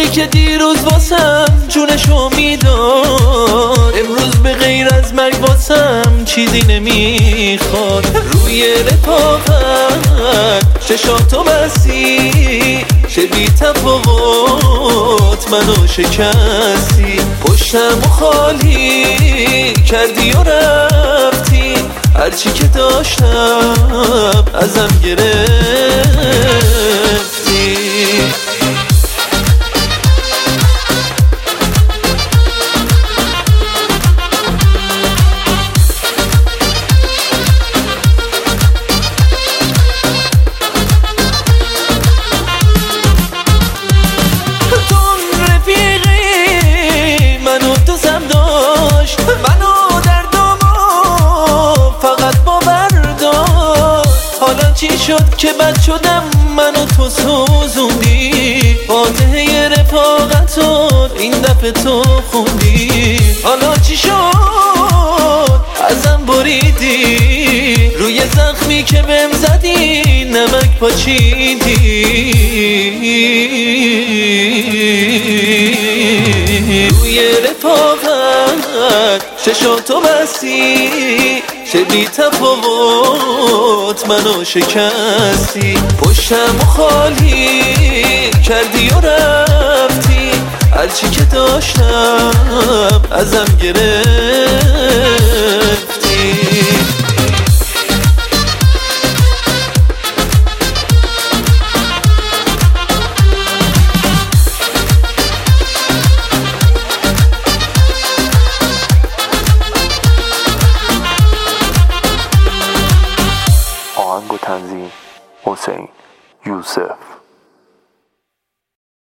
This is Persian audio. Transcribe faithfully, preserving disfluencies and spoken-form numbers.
که دیروز واسم جونشو میداد، امروز به غیر از مرگ واسم چیزی نمیخواد. روی رفاقت چشاتو بستی، چه بی تفاوت منو شکستی. پشتم و خالی کردی و رفتی، هرچی که داشتم ازم گرفتی. چی شد که بد شدم منو تو سوزوندی؟ فاتحه رفاقتون این دفعه تو خوندی. حالا چی شد ازم بریدی؟ روی زخمی که بهم زدی نمک پاچیدی. روی رفاقت چشاتو بستی، چه بی تفاوت منو شکستی. پشتم و خالی کردی و رفتی، هرچی که داشتم ازم گرفتی. آهنگ و تنظیم حسین یوسف.